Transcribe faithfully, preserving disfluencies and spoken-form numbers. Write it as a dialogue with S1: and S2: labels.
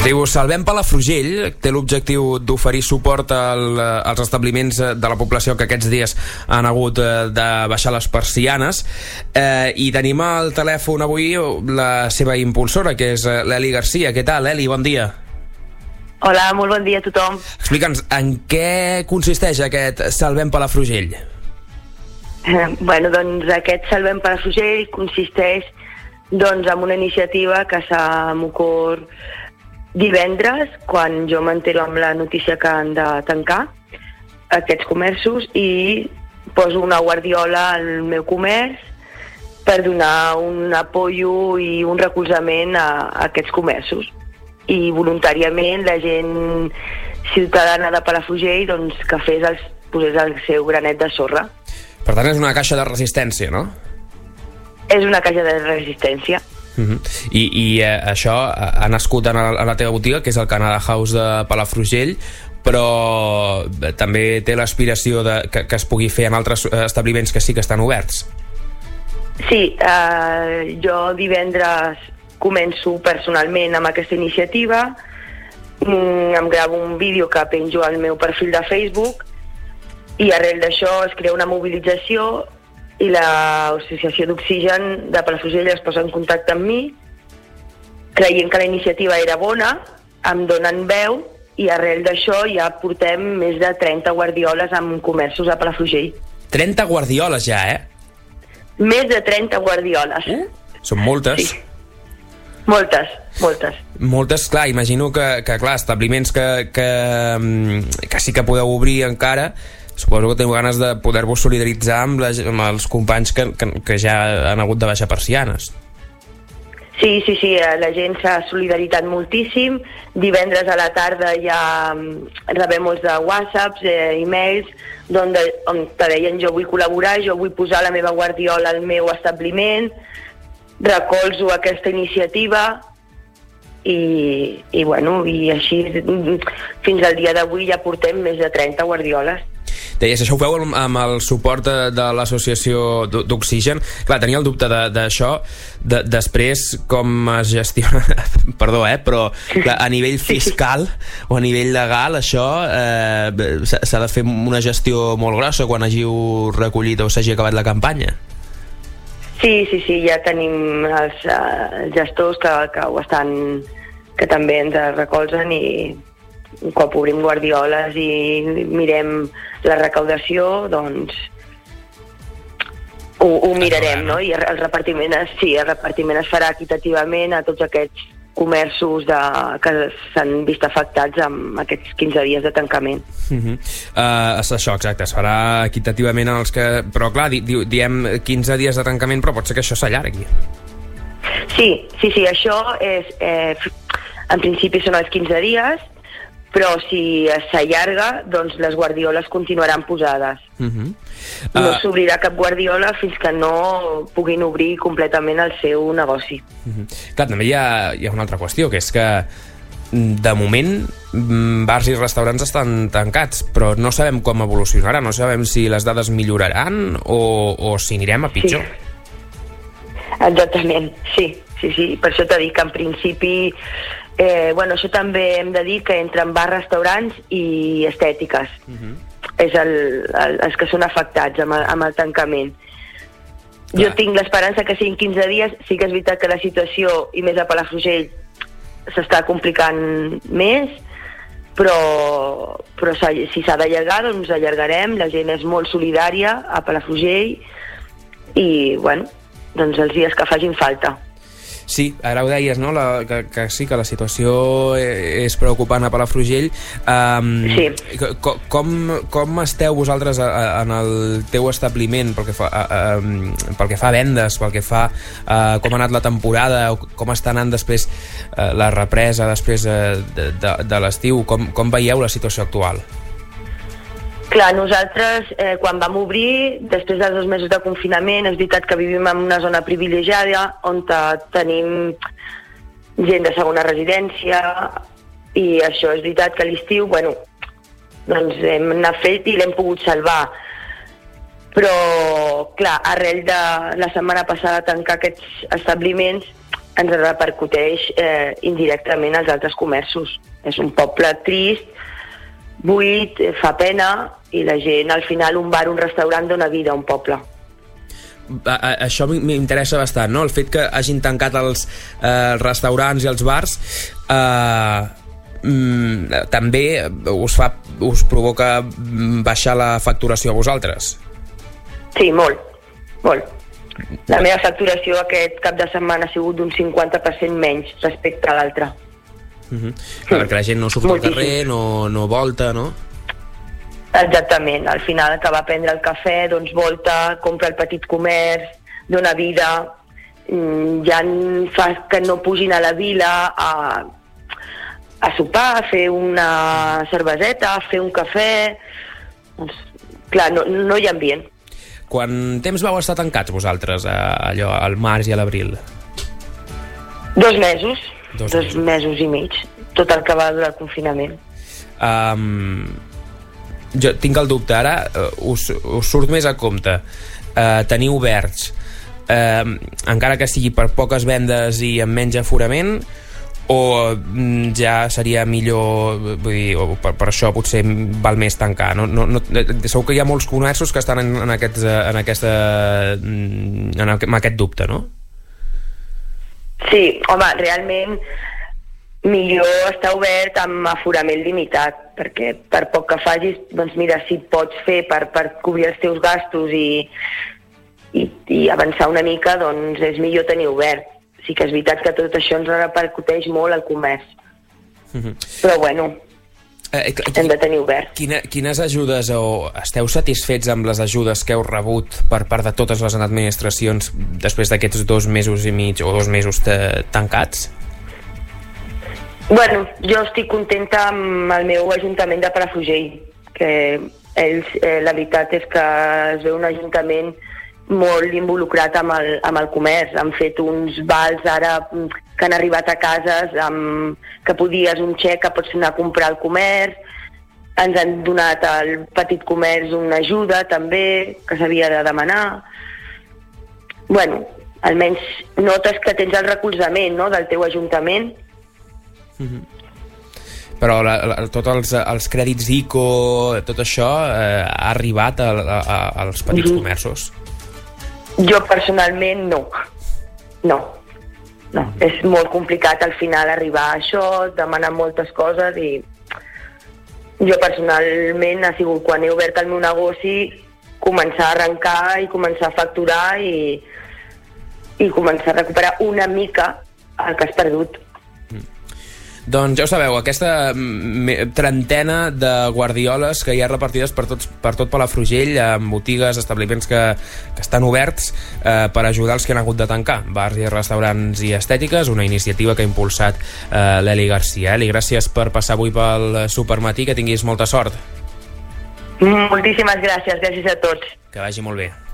S1: diu Salvem Palafrugell, té l'objectiu d'oferir suport al, als establiments de la població que aquests dies han hagut de baixar les persianes, eh, i tenim al telèfon avui la seva impulsora, que és l'Eli Garcia. Què tal, Eli? Bon dia.
S2: Hola, molt bon dia a tothom.
S1: Explica'ns, en què consisteix aquest Salvem Palafrugell?
S2: Eh, bueno, doncs aquest Salvem Palafrugell consisteix doncs, en una iniciativa que s'ha m'ocorre divendres, quan jo m'entero amb la notícia que han de tancar aquests comerços, i poso una guardiola al meu comerç per donar un apoyo i un recolzament a, a aquests comerços. I voluntàriament la gent ciutadana de Palafrugell doncs, que fes els, posés el seu granet de sorra.
S1: Per tant, és una caixa de resistència, no?
S2: És una caixa de resistència.
S1: Uh-huh. I, i eh, això ha nascut en, el, en la teva botiga, que és el Canada House de Palafrugell, però també té l'aspiració de, que, que es pugui fer en altres establiments que sí que estan oberts.
S2: Sí, eh, jo divendres començo personalment amb aquesta iniciativa, mm, em gravo un vídeo que penjo al meu perfil de Facebook, i arrel d'això es crea una mobilització i l'Associació d'Oxigen de Palafrugell es posa en contacte amb mi, creient que la iniciativa era bona, em donen veu, i arrel d'això ja portem més de trenta guardioles amb comerços a Palafrugell.
S1: trenta guardioles ja, eh?
S2: Més de trenta guardioles.
S1: Uh, són moltes.
S2: Sí. Moltes, moltes.
S1: Moltes, clar, imagino que, que clar, establiments que, que, que sí que podeu obrir encara, suposo que teniu ganes de poder-vos solidaritzar amb, la, amb els companys que, que, que ja han hagut de baixar persianes.
S2: Sí, sí, sí, la gent s'ha solidaritzat moltíssim. Divendres a la tarda ja rebem molts de whatsapps, eh, e-mails, on, de, on te deien jo vull col·laborar, jo vull posar la meva guardiola al meu establiment, recolzo aquesta iniciativa, i, i bueno, i així fins al dia d'avui ja portem més de trenta guardioles.
S1: Deies, això ho feu amb el suport de, de l'associació d'Oxigen. Clar, tenia el dubte d'això, de, després com es gestiona perdó, eh, però clar, a nivell fiscal o a nivell legal això eh, s'ha de fer una gestió molt grossa quan hàgiu recollit o s'hagi acabat la campanya.
S2: Sí, sí, sí, ja tenim els uh, gestors que, que ho estan, que també ens recolzen, i un cop obrim guardioles i mirem la recaudació, doncs ho, ho mirarem, no? I el repartiment, sí, el repartiment es farà equitativament a tots aquests comerços de, que s'han vist afectats amb aquests quinze dies de tancament.
S1: Uh-huh. uh, això, exacte, es farà equitativament als que... Però clar, di, di, diem quinze dies de tancament, però pot ser que això s'allargui.
S2: Sí, sí, sí, això és... Eh, en principi són els quinze dies, però si s'allarga, doncs les guardioles continuaran posades. Uh-huh. uh... No s'obrirà cap guardiola fins que no puguin obrir completament el seu negoci.
S1: Uh-huh. Clar, també hi ha, hi ha una altra qüestió, que és que de moment bars i restaurants estan tancats, però no sabem com evolucionarà, no sabem si les dades milloraran o, o si anirem a pitjor.
S2: Sí. Exactament, sí, sí, sí. Per això t'he dit que en principi Eh, bueno, això també hem de dir que entre en bars, restaurants i estètiques. Uh-huh. És el, el, els que són afectats amb el, amb el tancament. Clar. Jo tinc l'esperança que siguin quinze dies. Sí que és veritat que la situació, i més a Palafrugell, s'està complicant més, però, però si s'ha d'allargar, doncs allargarem. La gent és molt solidària a Palafrugell i, bueno, doncs els dies que facin falta.
S1: Sí, ara ho deies, no? La, que, que sí, que la situació és preocupant a Palafrugell. Um,
S2: sí.
S1: Com, com, com esteu vosaltres a, a, en el teu establiment pel que fa a, a, pel que fa a vendes, pel que fa a com ha anat la temporada, com està anant després a, la represa després a, de, de, de l'estiu? Com, com veieu la situació actual?
S2: Clar, nosaltres, eh, quan vam obrir, després dels dos mesos de confinament, és veritat que vivim en una zona privilegiada on tenim gent de segona residència, i això és veritat que a l'estiu, bueno, doncs hem anat fet i l'hem pogut salvar. Però, clar, arrel de la setmana passada tancar aquests establiments, ens repercuteix eh, indirectament als altres comerços. És un poble trist, buit, eh, fa pena, i la gent, al final, un bar, un restaurant dona vida a un poble.
S1: A, a, això m'interessa bastant, no? El fet que hagin tancat els eh, restaurants i els bars eh, mm, també us, fa, us provoca baixar la facturació a vosaltres?
S2: Sí, molt, molt. La meva facturació aquest cap de setmana ha sigut d'un cinquanta per cent menys respecte a l'altre.
S1: Uh-huh. Clar, perquè la gent no surt al carrer, no, no volta, no?
S2: Exactament, al final acaba a prendre el cafè, doncs volta, compra el petit comerç, dona vida, ja fa que no pugin a la vila a, a sopar, a fer una cerveseta, a fer un cafè. Doncs, clar, no, no hi ha ambient.
S1: Quant temps vau estar tancats vosaltres, allò, al març i a l'abril?
S2: Dos mesos, dos, dos
S1: mesos.
S2: mesos i mig, tot el que va durar el confinament.
S1: Um, jo tinc el dubte, ara uh, us, us surt més a compte uh, tenir oberts, uh, encara que sigui per poques vendes i amb menys aforament, o ja seria millor, vull dir, o per, per això potser val més tancar, no? No, no, segur que hi ha molts comerços que estan en, en, aquests, en, aquesta, en aquest dubte, no?
S2: Sí, home, realment millor estar obert amb aforament limitat, perquè per poc que facis, doncs mira, si pots fer per, per cobrir els teus gastos i, i, i avançar una mica, doncs és millor tenir obert. Sí que és veritat que tot això ens repercuteix molt al comerç. Uh-huh. Però bueno, eh, eh, hem de tenir obert.
S1: Quina, quines ajudes, o esteu satisfets amb les ajudes que heu rebut per part de totes les administracions després d'aquests dos mesos i mig o dos mesos tancats?
S2: Bueno, jo estic contenta amb el meu Ajuntament de Palafrugell, que ells, eh, la veritat és que es veu un ajuntament molt involucrat amb el, amb el comerç. Han fet uns vals ara que han arribat a cases amb, que podies un xec que pots anar a comprar al comerç. Ens han donat al petit comerç una ajuda també que s'havia de demanar. Bueno, almenys notes que tens el recolzament, no?, del teu ajuntament.
S1: Mm-hmm. Però la, la, tots els, els crèdits ICO, tot això eh, ha arribat a, a, a, als petits mm-hmm. comerços?
S2: Jo personalment no. No. No. És molt complicat al final arribar a això, demanar moltes coses, i jo personalment ha sigut quan he obert el meu negoci començar a arrencar i començar a facturar i, i començar a recuperar una mica el que has perdut.
S1: Doncs ja ho sabeu, aquesta trentena de guardioles que hi ha repartides per, tots, per tot Palafrugell, amb botigues, establiments que, que estan oberts eh, per ajudar els que han hagut de tancar, bars i restaurants i estètiques, una iniciativa que ha impulsat eh, l'Eli Garcia. Eli, gràcies per passar avui pel Supermatí, que tinguis molta sort.
S2: Moltíssimes gràcies, gràcies a tots.
S1: Que vagi molt bé.